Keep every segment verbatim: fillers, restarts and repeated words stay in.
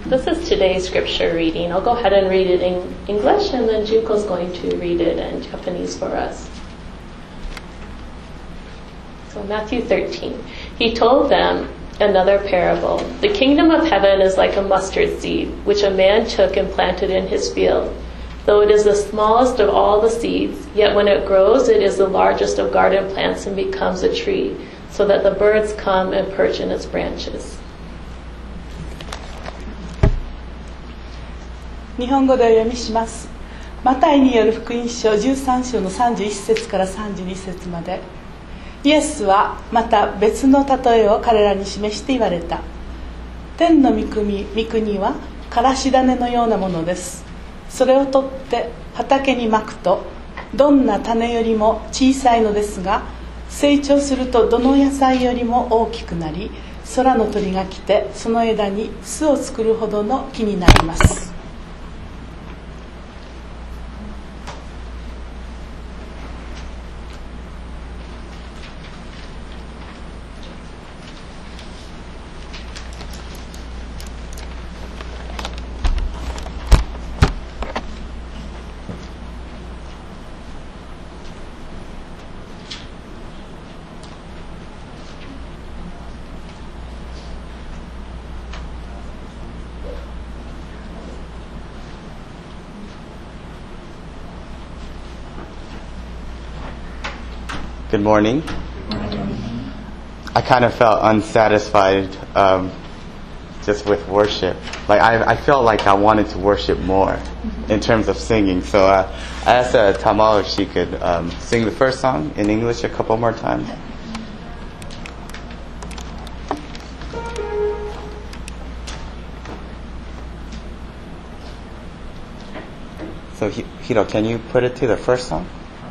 This is today's scripture reading. I'll go ahead and read it in English, and then Junko's going to read it in Japanese for us. So Matthew thirteen. He told them another parable. The kingdom of heaven is like a mustard seed, which a man took and planted in his field. Though it is the smallest of all the seeds, yet when it grows, it is the largest of garden plants and becomes a tree, so that the birds come and perch in its branches. 日本語でお読みします。マタイによる福音書じゅうさん章のさんじゅういち節からさんじゅうに節まで。イエスはまた別の例えを彼らに示して言われた。天の御国、御国はからし種のようなものです。それを取って畑にまくと、どんな種よりも小さいのですが、成長するとどの野菜よりも大きくなり、空の鳥が来てその枝に巣を作るほどの木になります。 Good morning. I kind of felt unsatisfied um, just with worship. Like I, I felt like I wanted to worship more in terms of singing. So uh, I asked uh, Tamal if she could um, sing the first song in English a couple more times. So Hiro, can you put it to the first song?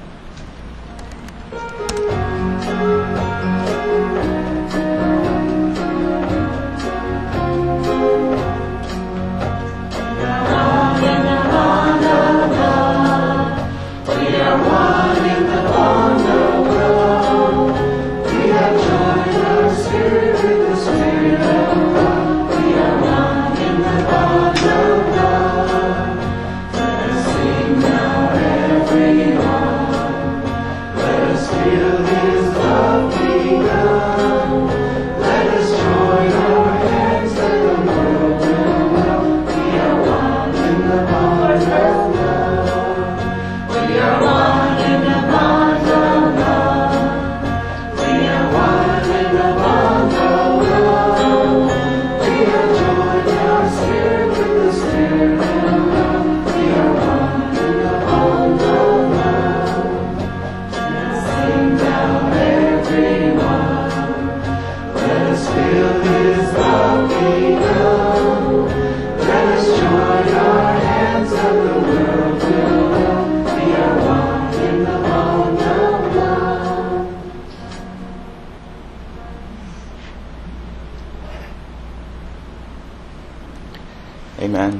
Amen.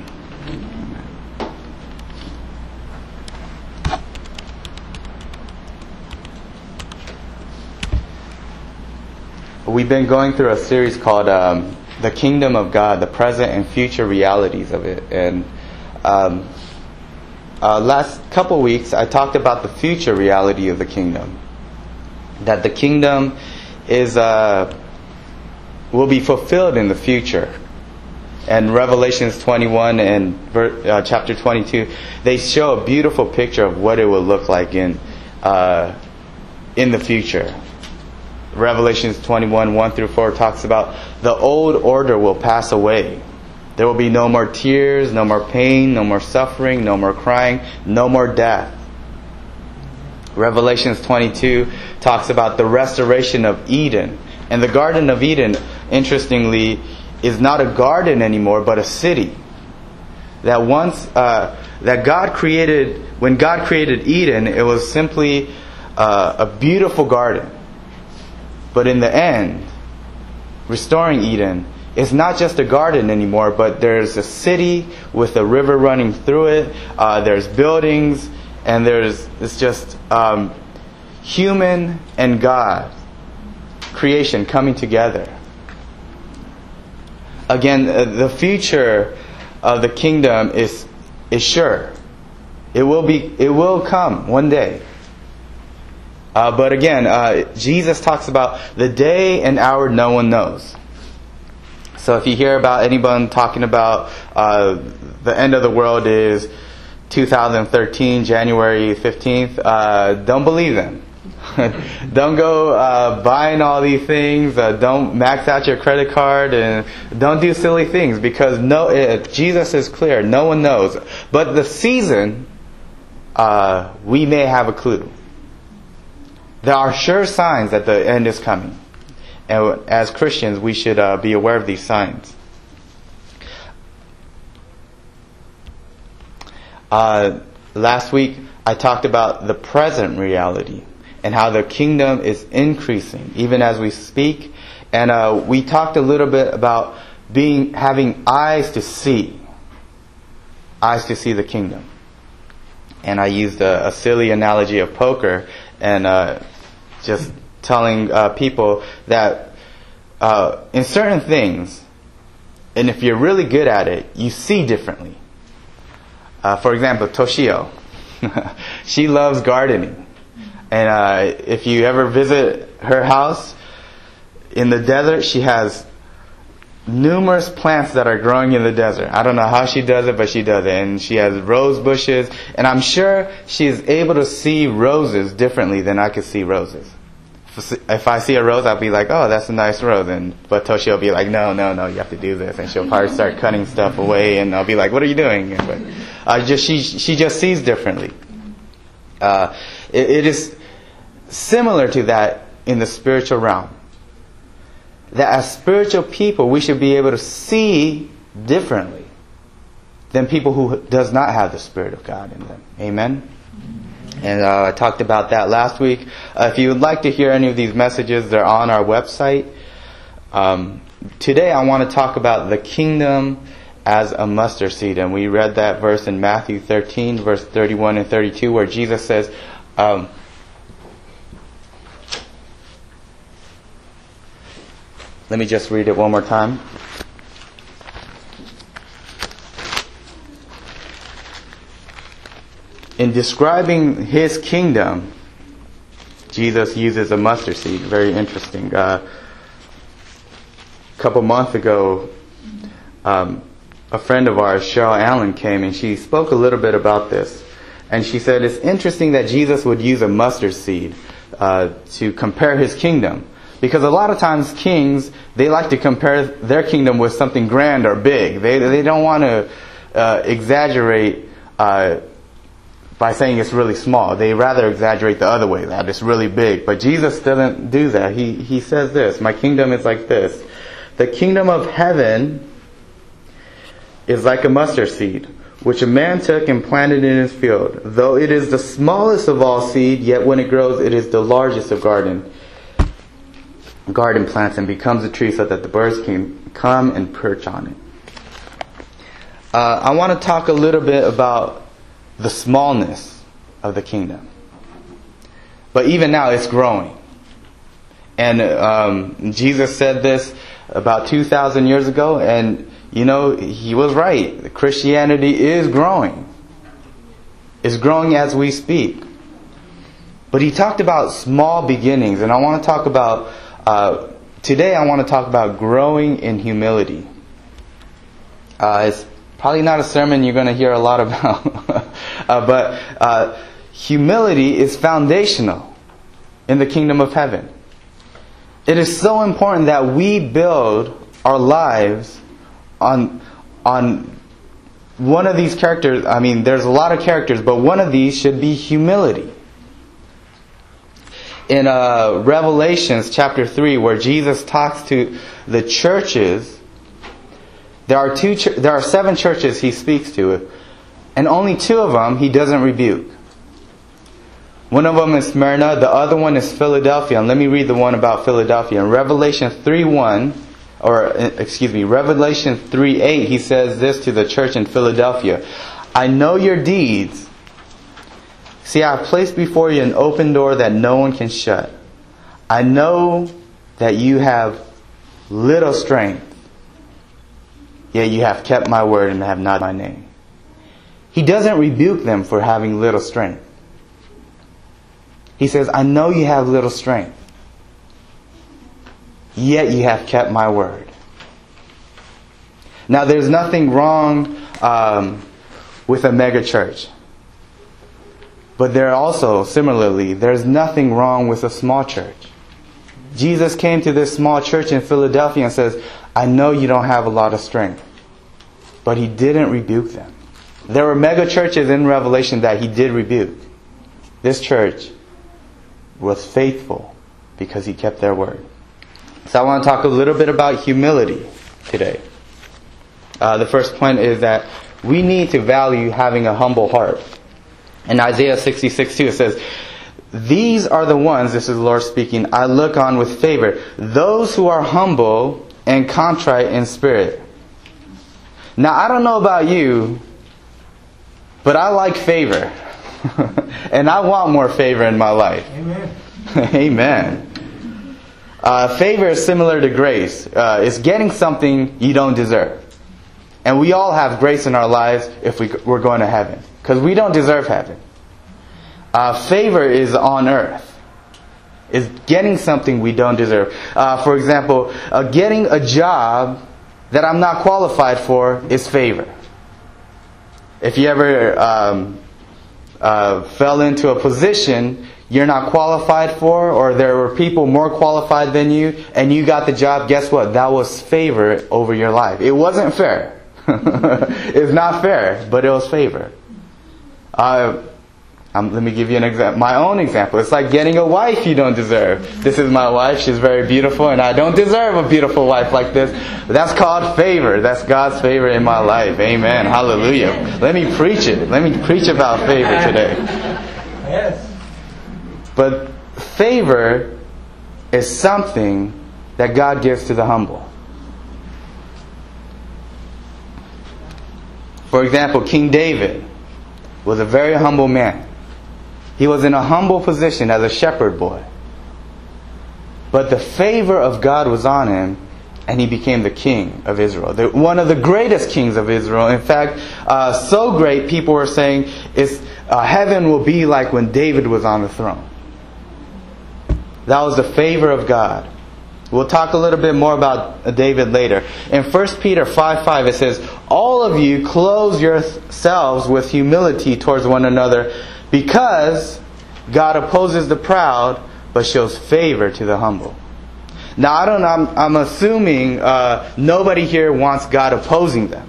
We've been going through a series called um, The Kingdom of God, the present and future realities of it. And um, uh, last couple weeks, I talked about the future reality of the kingdom. That the kingdom is uh, will be fulfilled in the future. And Revelations twenty-one and uh, chapter twenty-two, they show a beautiful picture of what it will look like in uh, in the future. Revelations twenty-one, one through four talks about the old order will pass away. There will be no more tears, no more pain, no more suffering, no more crying, no more death. Revelations twenty-two talks about the restoration of Eden. And the Garden of Eden, interestingly, is not a garden anymore, but a city. That once, uh, that God created, when God created Eden, it was simply uh, a beautiful garden. But in the end, restoring Eden is not just a garden anymore, but there's a city with a river running through it. Uh, there's buildings, and there's it's just um, human and God creation coming together. again, uh, the future of the kingdom is is sure. It will be. It will come one day. Uh, but again, uh, Jesus talks about the day and hour no one knows. So if you hear about anyone talking about uh, the end of the world is two thousand thirteen, January fifteenth, uh, don't believe them. Don't go uh, buying all these things. Uh, don't max out your credit card, and don't do silly things, because no, it, Jesus is clear. No one knows. But the season, uh, we may have a clue. There are sure signs that the end is coming. And as Christians, we should uh, be aware of these signs. Uh, last week, I talked about the present reality and how the kingdom is increasing even as we speak. And uh, we talked a little bit about being having eyes to see, eyes to see the kingdom. And I used a, a silly analogy of poker, and uh, just telling uh, people that uh, in certain things, and if you're really good at it, you see differently. Uh, for example, Toshio. She loves gardening. And uh, if you ever visit her house in the desert, she has numerous plants that are growing in the desert. I don't know how she does it, but she does it. And she has rose bushes. And I'm sure she is able to see roses differently than I could see roses. If I see a rose, I'll be like, oh, that's a nice rose. And but Toshi will be like, no, no, no, you have to do this. And she'll probably start cutting stuff away. And I'll be like, what are you doing? But uh, just she she just sees differently. Uh, it, it is similar to that in the spiritual realm. That as spiritual people, we should be able to see differently than people who does not have the Spirit of God in them. Amen? And uh, I talked about that last week. Uh, if you would like to hear any of these messages, they're on our website. Um, today I want to talk about the kingdom as a mustard seed. And we read that verse in Matthew thirteen, verse thirty-one and thirty-two, where Jesus says, um, let me just read it one more time. In describing His kingdom, Jesus uses a mustard seed. Very interesting. Uh, a couple months ago, um, a friend of ours, Cheryl Allen, came and she spoke a little bit about this. And she said it's interesting that Jesus would use a mustard seed uh, to compare His kingdom. Because a lot of times kings, they like to compare their kingdom with something grand or big. They they don't want to uh, exaggerate uh, by saying it's really small. They rather exaggerate the other way, that it's really big. But Jesus doesn't do that. He he says this, my kingdom is like this. The kingdom of heaven is like a mustard seed, which a man took and planted in his field. Though it is the smallest of all seed, yet when it grows, it is the largest of garden. garden plants and becomes a tree so that the birds can come and perch on it. Uh, I want to talk a little bit about the smallness of the kingdom. But even now it's growing. And um, Jesus said this about two thousand years ago, and you know, He was right. Christianity is growing. It's growing as we speak. But He talked about small beginnings, and I want to talk about Uh, today I want to talk about growing in humility. Uh, it's probably not a sermon you're going to hear a lot about. uh, but uh, humility is foundational in the kingdom of heaven. It is so important that we build our lives on, on one of these characters. I mean, there's a lot of characters, but one of these should be humility. In uh, Revelations chapter three, where Jesus talks to the churches, there are two. Ch- there are seven churches He speaks to, and only two of them He doesn't rebuke. One of them is Smyrna, the other one is Philadelphia. And let me read the one about Philadelphia. In Revelation three one, or excuse me, Revelation three eight, He says this to the church in Philadelphia: "I know your deeds. See, I have placed before you an open door that no one can shut. I know that you have little strength, yet you have kept my word and have not my name. He doesn't rebuke them for having little strength. He says, I know you have little strength, yet you have kept my word. Now, there's nothing wrong um, with a mega church. But there also, similarly, there's nothing wrong with a small church. Jesus came to this small church in Philadelphia and says, I know you don't have a lot of strength. But he didn't rebuke them. There were mega churches in Revelation that he did rebuke. This church was faithful because he kept their word. So I want to talk a little bit about humility today. Uh, the first point is that we need to value having a humble heart. In Isaiah sixty-six two it says, these are the ones, this is the Lord speaking, I look on with favor, those who are humble and contrite in spirit. Now, I don't know about you, but I like favor. And I want more favor in my life. Amen. Amen. Uh, favor is similar to grace. Uh, it's getting something you don't deserve. And we all have grace in our lives if we, we're going to heaven. Because we don't deserve heaven. Uh, favor is on earth. It's getting something we don't deserve. Uh, for example, uh, getting a job that I'm not qualified for is favor. If you ever um, uh, fell into a position you're not qualified for, or there were people more qualified than you, and you got the job, guess what? That was favor over your life. It wasn't fair. It's not fair, but it was favor. Uh, um, let me give you an example. My own example. It's like getting a wife you don't deserve. This is my wife. She's very beautiful, and I don't deserve a beautiful wife like this. But that's called favor. That's God's favor in my life. Amen. Hallelujah. Let me preach it. Let me preach about favor today. Yes. But favor is something that God gives to the humble. For example, King David was a very humble man. He was in a humble position as a shepherd boy. But the favor of God was on him, and he became the king of Israel. The, one of the greatest kings of Israel. In fact, uh, so great, people were saying, it's, uh, heaven will be like when David was on the throne. That was the favor of God. We'll talk a little bit more about David later. In First Peter five five it says, all of you clothe yourselves with humility towards one another, because God opposes the proud but shows favor to the humble. Now, I don't know, I'm, I'm assuming uh, nobody here wants God opposing them.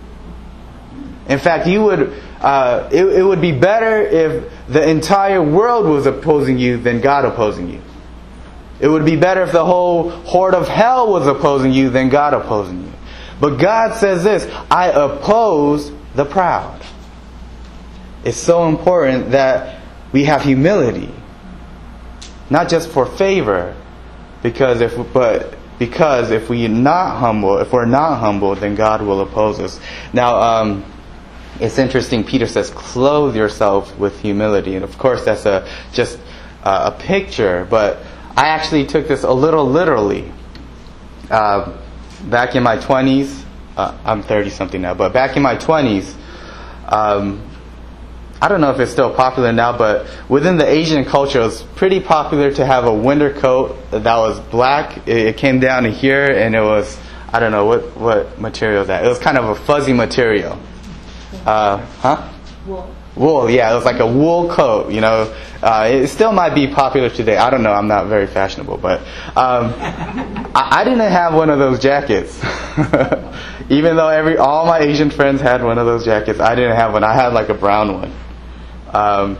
In fact, you would uh, it, it would be better if the entire world was opposing you than God opposing you. It would be better if the whole horde of hell was opposing you than God opposing you. But God says this, I oppose the proud. It's so important that we have humility. Not just for favor, because if but because if we're not humble, if we're not humble, then God will oppose us. Now, um, it's interesting. Peter says, "Clothe yourself with humility," and of course, that's a just uh, a picture. But I actually took this a little literally. Uh, back in my twenties, uh, I'm thirty something now, but back in my twenties, um, I don't know if it's still popular now, but within the Asian culture, it was pretty popular to have a winter coat that was black. It came down to here, and it was, I don't know, what, what material is that? It was kind of a fuzzy material. Uh, huh? Wool. Wool, yeah, it was like a wool coat, you know. Uh, it still might be popular today. I don't know, I'm not very fashionable, but um, I, I didn't have one of those jackets. Even though every all my Asian friends had one of those jackets, I didn't have one. I had like a brown one. Um,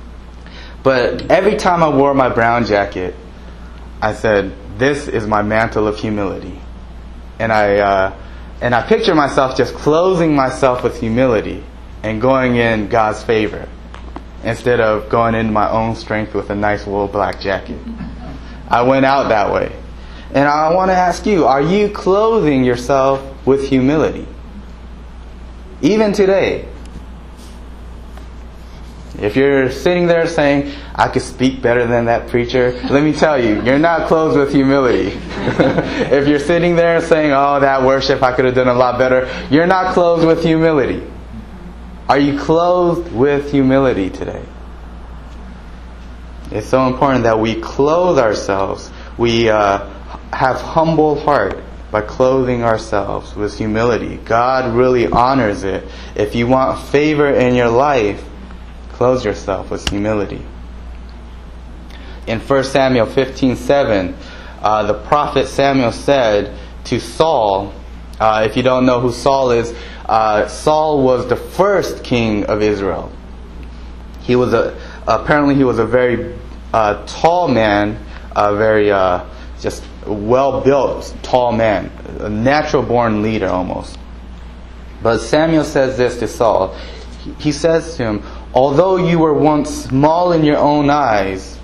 but every time I wore my brown jacket, I said, "This is my mantle of humility," and I uh, and I picture myself just clothing myself with humility and going in God's favor, instead of going in my own strength with a nice wool black jacket. I went out that way, and I want to ask you: are you clothing yourself with humility, even today? If you're sitting there saying, I could speak better than that preacher, let me tell you, you're not clothed with humility. If you're sitting there saying, oh, that worship, I could have done a lot better, you're not clothed with humility. Are you clothed with humility today? It's so important that we clothe ourselves. We uh, have humble heart by clothing ourselves with humility. God really honors it. If you want favor in your life, clothe yourself with humility. In First Samuel fifteen seven, uh, the prophet Samuel said to Saul, uh, if you don't know who Saul is, uh, Saul was the first king of Israel. He was a apparently he was a very uh, tall man, a very uh, just well-built tall man, a natural-born leader almost. But Samuel says this to Saul. He says to him, although you were once small in your own eyes,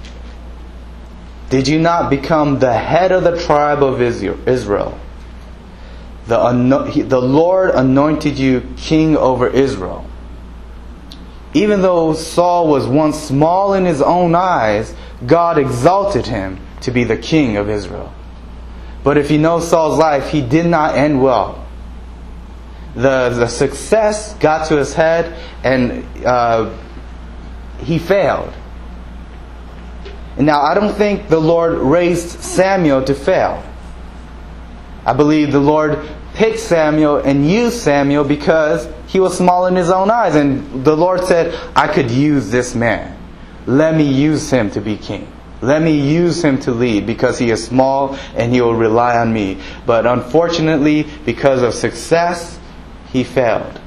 did you not become the head of the tribe of Israel? The, the Lord anointed you king over Israel. Even though Saul was once small in his own eyes, God exalted him to be the king of Israel. But if you know Saul's life, he did not end well. The, the success got to his head and uh, he failed. And now I don't think the Lord raised Samuel to fail. I believe the Lord picked Samuel and used Samuel because he was small in his own eyes. And the Lord said, I could use this man. Let me use him to be king. Let me use him to lead because he is small and he will rely on me. But unfortunately, because of success, he failed.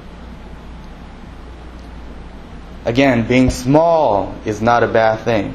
Again, being small is not a bad thing.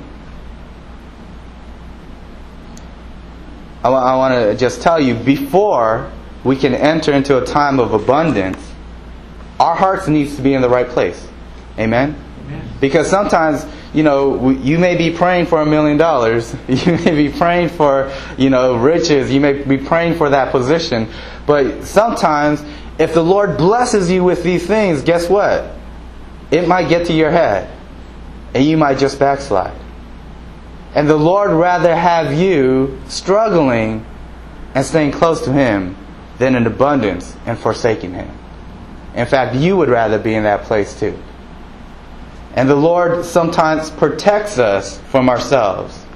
I, w- I want to just tell you, before we can enter into a time of abundance, our hearts needs to be in the right place. Amen? Amen. Because sometimes, you know, you may be praying for a million dollars. You may be praying for, you know, riches. You may be praying for that position. But sometimes, if the Lord blesses you with these things, guess what? It might get to your head. And you might just backslide. And the Lord rather have you struggling and staying close to Him than in abundance and forsaking Him. In fact, you would rather be in that place too. And the Lord sometimes protects us from ourselves.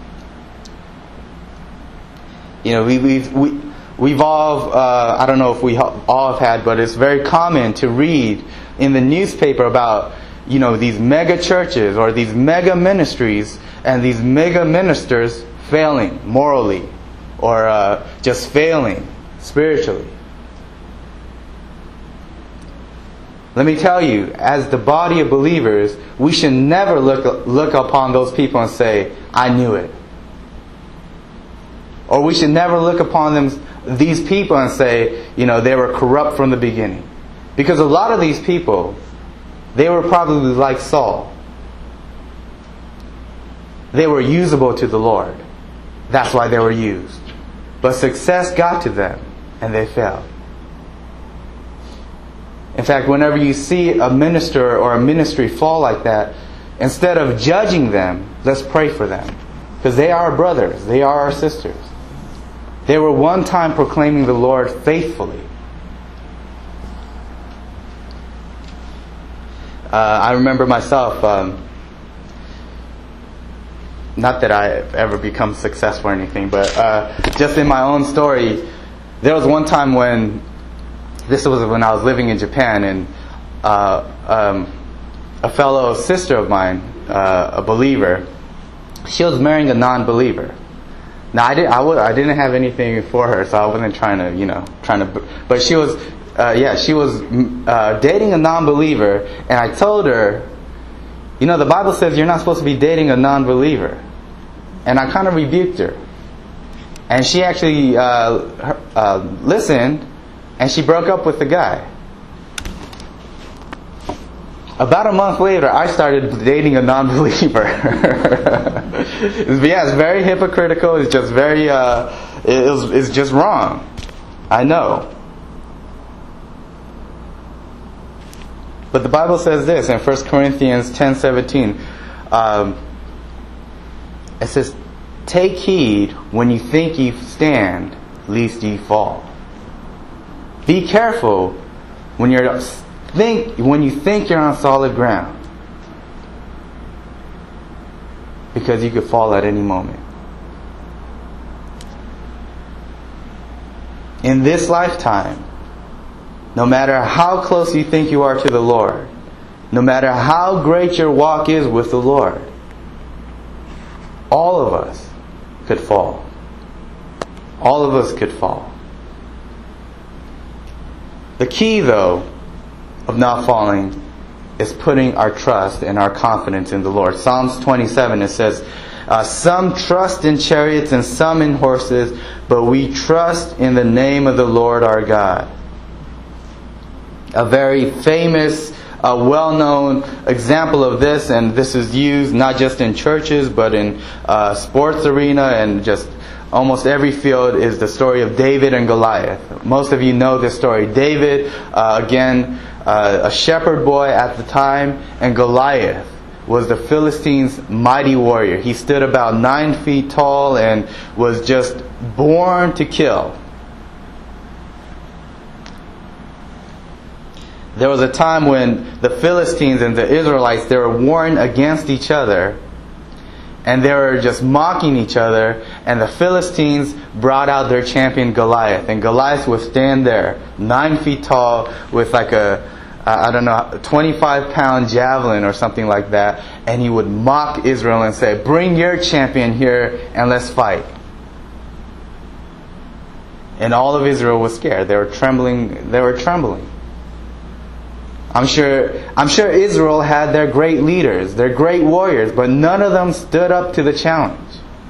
You know, we, we've, we, we've all, uh, I don't know if we all have had, but it's very common to read in the newspaper about, you know, these mega churches or these mega ministries and these mega ministers failing morally or uh, just failing spiritually. Let me tell you, as the body of believers, we should never look look upon those people and say, I knew it. Or we should never look upon them, these people, and say, you know, they were corrupt from the beginning. Because a lot of these people, they were probably like Saul. They were usable to the Lord. That's why they were used. But success got to them, and they fell. In fact, whenever you see a minister or a ministry fall like that, instead of judging them, let's pray for them. Because they are our brothers. They are our sisters. They were one time proclaiming the Lord faithfully. Uh, I remember myself, um, not that I ever become successful or anything, but uh, just in my own story, there was one time when, this was when I was living in Japan, and uh, um, a fellow sister of mine, uh, a believer, she was marrying a non-believer. Now I didn't, I, w- I didn't have anything for her, so I wasn't trying to, you know, trying to, but she was, uh, yeah, she was uh, dating a non-believer, and I told her, you know, the Bible says you're not supposed to be dating a non-believer, and I kind of rebuked her, and she actually uh, her, uh, listened. And she broke up with the guy. About a month later, I started dating a non-believer. Yeah, it's very hypocritical. It's just very, uh, it was, it's just wrong. I know. But the Bible says this in First Corinthians ten seventeen. Um, it says, "Take heed when you think ye stand, lest ye fall." Be careful when you're think when you think you're on solid ground, because you could fall at any moment. In this lifetime, no matter how close you think you are to the Lord, no matter how great your walk is with the Lord, all of us could fall. All of us could fall. The key, though, of not falling is putting our trust and our confidence in the Lord. Psalms twenty-seven, it says, uh, some trust in chariots and some in horses, but we trust in the name of the Lord our God. A very famous, uh, well-known example of this, and this is used not just in churches, but in uh, sports arena and just almost every field, is the story of David and Goliath. Most of you know this story. David, uh, again, uh, a shepherd boy at the time, and Goliath was the Philistines' mighty warrior. He stood about nine feet tall and was just born to kill. There was a time when the Philistines and the Israelites, they were warring against each other, and they were just mocking each other, and the Philistines brought out their champion Goliath, and Goliath would stand there, nine feet tall, with like a, I don't know, twenty-five pound javelin or something like that, and he would mock Israel and say, "Bring your champion here and let's fight." And all of Israel was scared. They were trembling. They were trembling. I'm sure, I'm sure Israel had their great leaders, their great warriors, but none of them stood up to the challenge.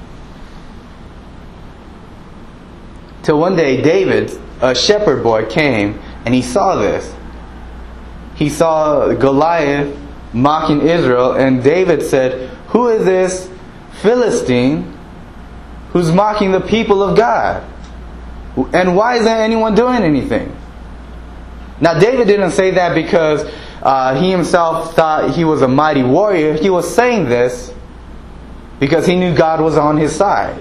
Till one day, David, a shepherd boy, came and he saw this. He saw Goliath mocking Israel, and David said, "Who is this Philistine who's mocking the people of God? And why isn't anyone doing anything?" Now, David didn't say that because uh, he himself thought he was a mighty warrior. He was saying this because he knew God was on his side.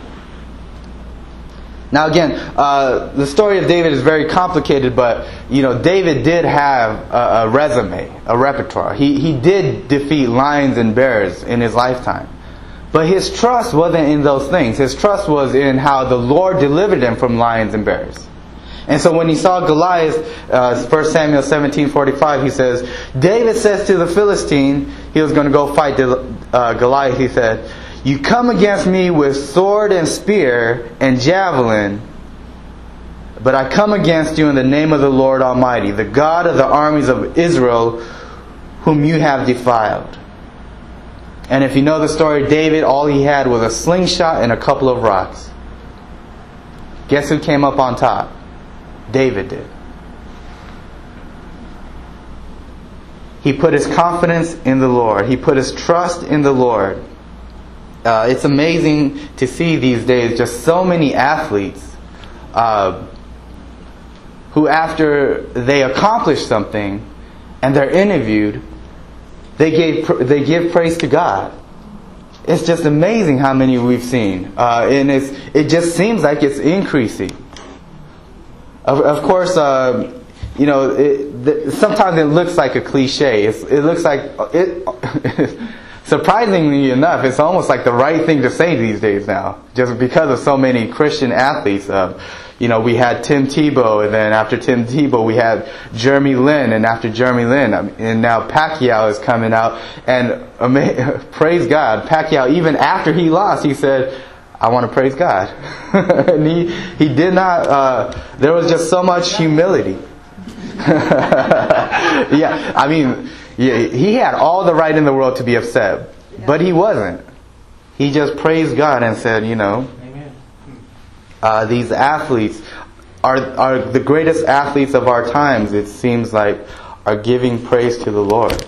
Now, again, uh, the story of David is very complicated, but you know, David did have a, a resume, a repertoire. He he did defeat lions and bears in his lifetime, but his trust wasn't in those things. His trust was in how the Lord delivered him from lions and bears. And so when he saw Goliath, uh, First Samuel seventeen forty-five, he says, David says to the Philistine, he was going to go fight uh, Goliath, he said, "You come against me with sword and spear and javelin, but I come against you in the name of the Lord Almighty, the God of the armies of Israel, whom you have defiled." And if you know the story, David, all he had was a slingshot and a couple of rocks. Guess who came up on top? David did. He put his confidence in the Lord. He put his trust in the Lord. Uh, it's amazing to see these days just so many athletes uh, who, after they accomplish something and they're interviewed, they gave they give praise to God. It's just amazing how many we've seen, uh, and it's it just seems like it's increasing. Of, of course, uh, you know, it, the, sometimes it looks like a cliche. It's, it looks like it. Surprisingly enough, it's almost like the right thing to say these days now, just because of so many Christian athletes. Uh, you know, we had Tim Tebow, and then after Tim Tebow, we had Jeremy Lin, and after Jeremy Lin, and now Pacquiao is coming out. And ama- praise God, Pacquiao, even after he lost, he said, "I want to praise God." And he, he did not, uh, there was just so much humility. Yeah, I mean, yeah, he had all the right in the world to be upset, but he wasn't. He just praised God and said, you know, uh, these athletes are, are the greatest athletes of our times, it seems like, are giving praise to the Lord.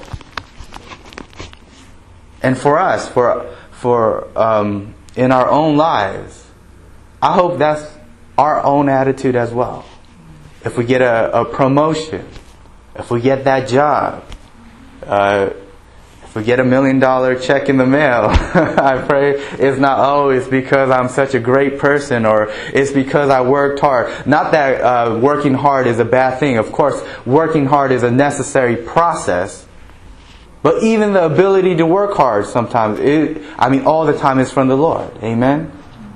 And for us, for, for, um, in our own lives, I hope that's our own attitude as well. If we get a, a promotion, if we get that job, Uh, if we get a million dollar check in the mail, I pray it's not, oh, it's because I'm such a great person, or it's because I worked hard. Not that uh, working hard is a bad thing. Of course, working hard is a necessary process. But even the ability to work hard sometimes, it, I mean, all the time is from the Lord. Amen?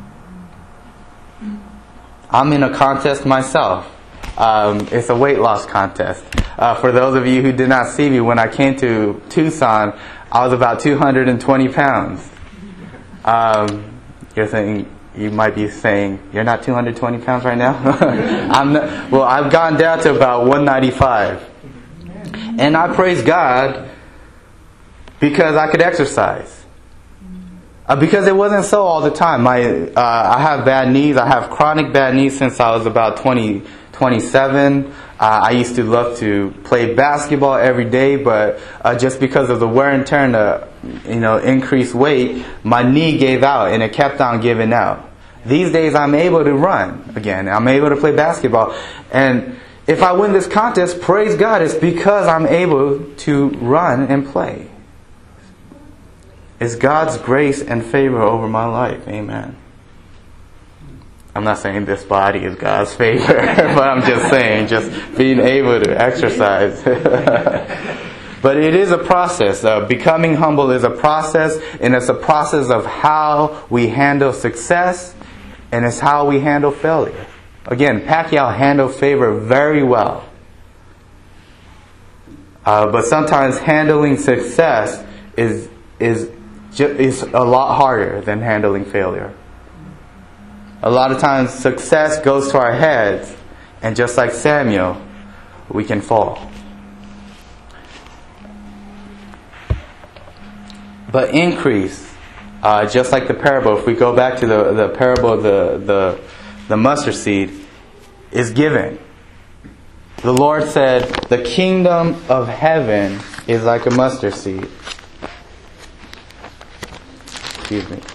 I'm in a contest myself. Um, it's a weight loss contest. Uh, for those of you who did not see me, when I came to Tucson, I was about two hundred twenty pounds. Um, you're saying, you might be saying, you're not two hundred twenty pounds right now? I'm not, well, I've gone down to about one ninety-five. And I praise God because I could exercise. Uh, because it wasn't so all the time. My, uh, I have bad knees. I have chronic bad knees since I was about twenty, twenty-seven. Uh, I used to love to play basketball every day, but uh, just because of the wear and tear and the, you know, increased weight, my knee gave out and it kept on giving out. These days I'm able to run again. I'm able to play basketball. And if I win this contest, praise God, it's because I'm able to run and play. It's God's grace and favor over my life. Amen. I'm not saying this body is God's favor, but I'm just saying just being able to exercise. But it is a process. Uh, becoming humble is a process, and it's a process of how we handle success, and it's how we handle failure. Again, Pacquiao handled favor very well. Uh, but sometimes handling success is is is a lot harder than handling failure. A lot of times success goes to our heads, and just like Samuel, we can fall. But increase, uh, just like the parable, if we go back to the, the parable of the, the, the mustard seed, is given. The Lord said, the kingdom of heaven is like a mustard seed. Excuse me.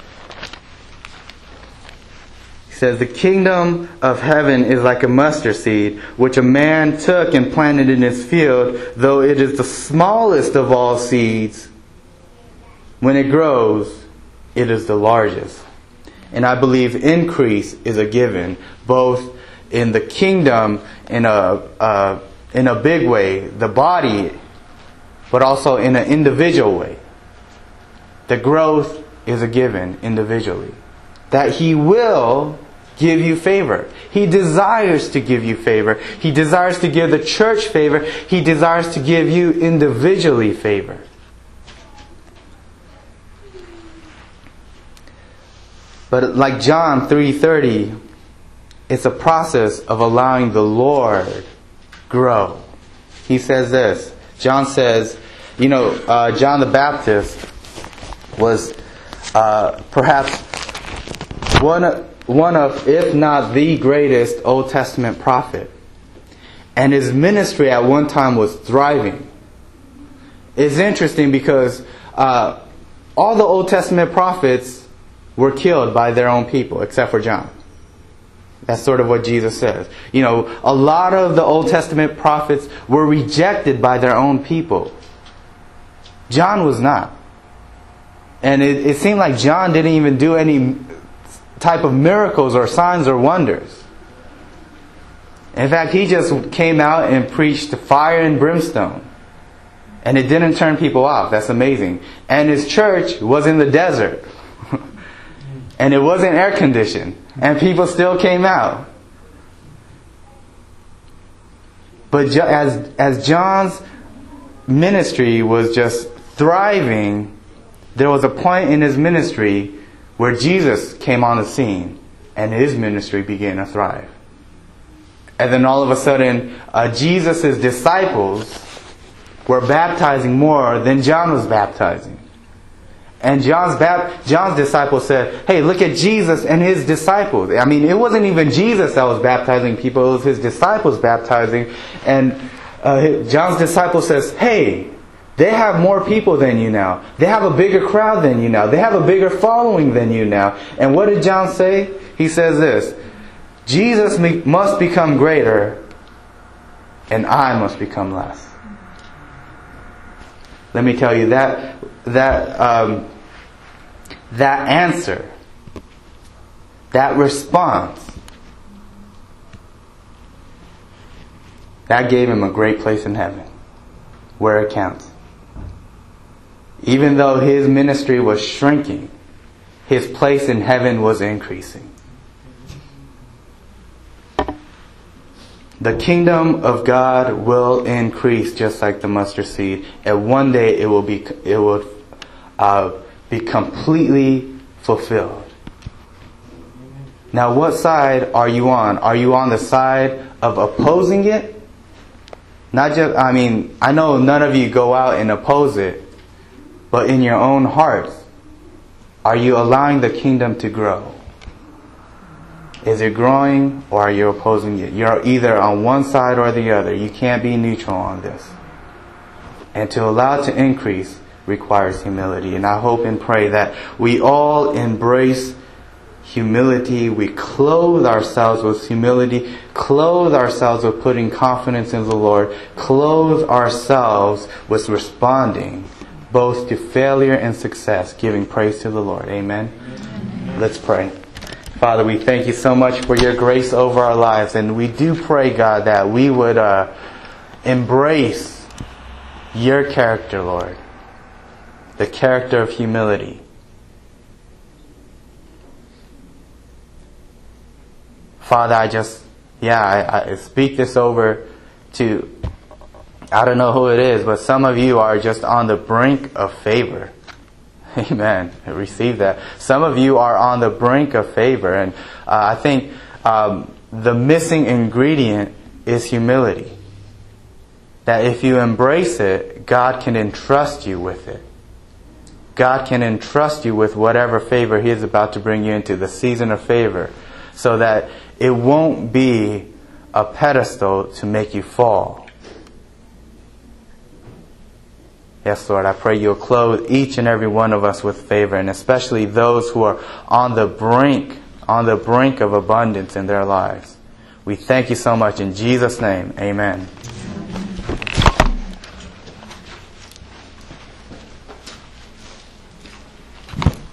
He says, the kingdom of heaven is like a mustard seed, which a man took and planted in his field. Though it is the smallest of all seeds, when it grows, it is the largest. And I believe increase is a given, both in the kingdom in a uh, in a big way, the body, but also in an individual way. The growth is a given individually. That He will give you favor. He desires to give you favor. He desires to give the church favor. He desires to give you individually favor. But like John three thirty, it's a process of allowing the Lord grow. He says this. John says, you know, uh, John the Baptist was uh, perhaps one of, one of, if not the greatest Old Testament prophet. And his ministry at one time was thriving. It's interesting because uh, all the Old Testament prophets were killed by their own people, except for John. That's sort of what Jesus says. You know, a lot of the Old Testament prophets were rejected by their own people. John was not. And it, it seemed like John didn't even do any type of miracles or signs or wonders. In fact, he just came out and preached fire and brimstone. And it didn't turn people off. That's amazing. And his church was in the desert. And it wasn't air conditioned. And people still came out. But as, as John's ministry was just thriving, there was a point in his ministry where Jesus came on the scene and his ministry began to thrive. And then all of a sudden, uh, Jesus' disciples were baptizing more than John was baptizing. And John's bap- John's disciples said, hey, look at Jesus and his disciples. I mean, it wasn't even Jesus that was baptizing people, it was his disciples baptizing. And uh, John's disciple says, hey, they have more people than you now. They have a bigger crowd than you now. They have a bigger following than you now. And what did John say? He says this, Jesus must become greater and I must become less. let me tell you that that um, that answer, that response, that gave him a great place in heaven, where it counts. Even though his ministry was shrinking, his place in heaven was increasing. The kingdom of God will increase just like the mustard seed, and one day it will be it will uh, be completely fulfilled. Now, what side are you on? Are you on the side of opposing it? Not just, I mean, I know none of you go out and oppose it, but in your own hearts, are you allowing the kingdom to grow? Is it growing, or are you opposing it? You're either on one side or the other. You can't be neutral on this. And to allow it to increase requires humility. And I hope and pray that we all embrace humility. We clothe ourselves with humility. Clothe ourselves with putting confidence in the Lord. Clothe ourselves with responding both to failure and success, giving praise to the Lord. Amen. Let's pray. Father, we thank you so much for your grace over our lives. And we do pray, God, that we would uh, embrace your character, Lord. The character of humility. Father, I just, yeah, I, I speak this over to, I don't know who it is, but some of you are just on the brink of favor. Amen. I receive that. Some of you are on the brink of favor. And uh, I think um, the missing ingredient is humility. That if you embrace it, God can entrust you with it. God can entrust you with whatever favor He is about to bring you into, the season of favor, so that it won't be a pedestal to make you fall. Yes, Lord, I pray You'll clothe each and every one of us with favor, and especially those who are on the brink, on the brink of abundance in their lives. We thank You so much. In Jesus' name, amen.